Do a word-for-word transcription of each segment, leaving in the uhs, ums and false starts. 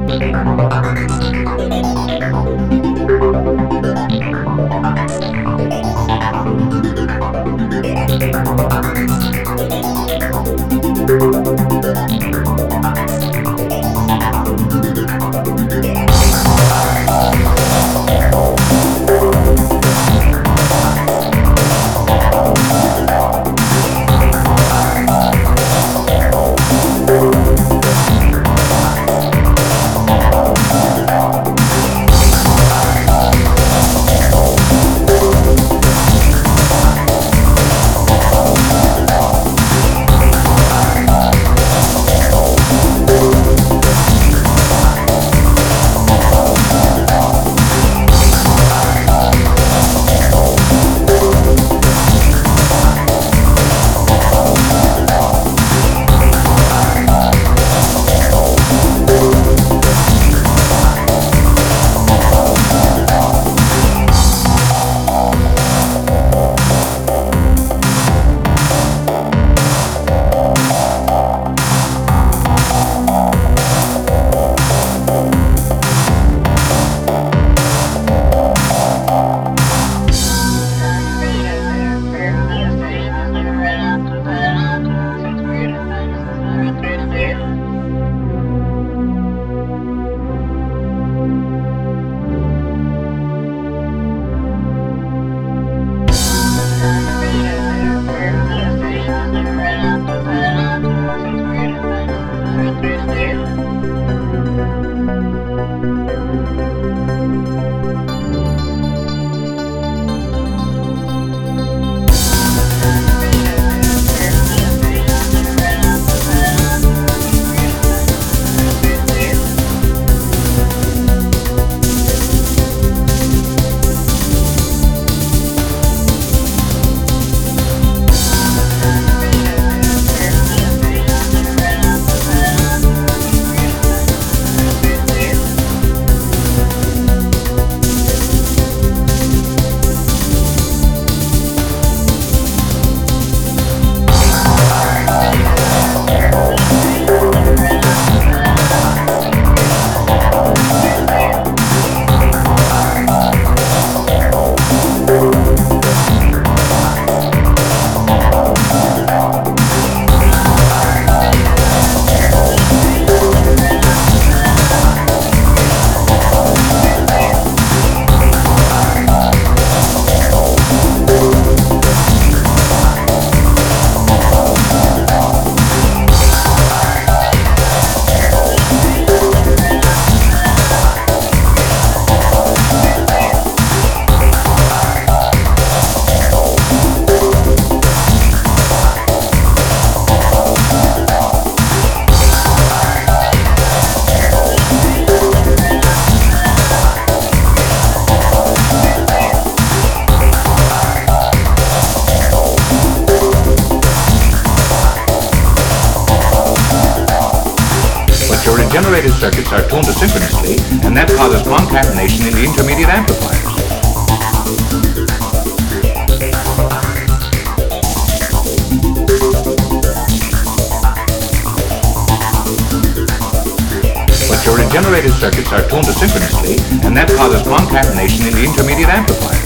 Generated circuits are tuned asynchronously, and that causes concatenation in the intermediate amplifiers. But your generated circuits are tuned asynchronously, and that causes concatenation in the intermediate amplifiers.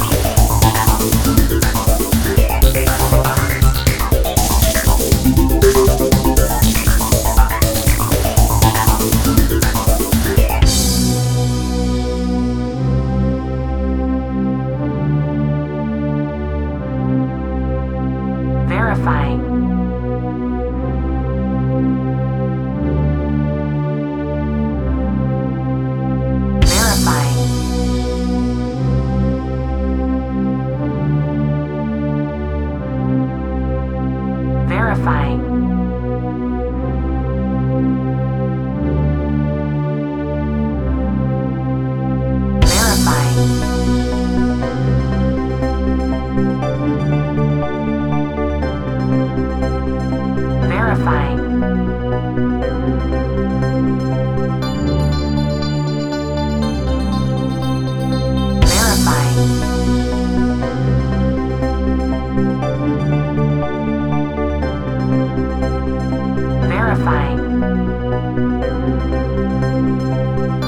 Verifying.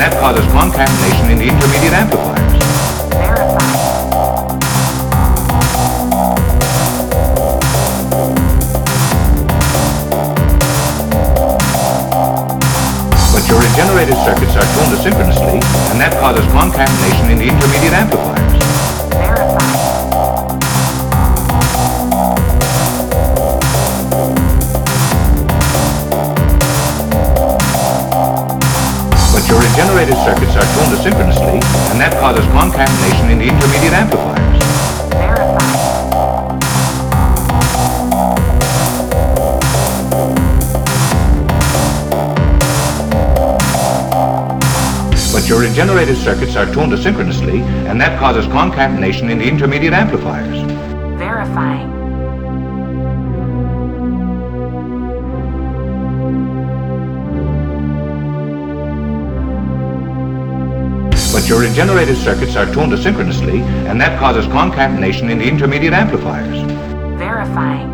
that causes concatenation in the intermediate amplifiers. But your regenerated circuits are tuned asynchronously, and that causes concatenation in the intermediate amplifiers. But your regenerated circuits are tuned asynchronously, and that causes concatenation in the intermediate amplifiers. But your regenerated circuits are tuned asynchronously, and that causes concatenation in the intermediate amplifiers. Verifying. But your regenerated circuits are tuned asynchronously, and that causes concatenation in the intermediate amplifiers. Verifying.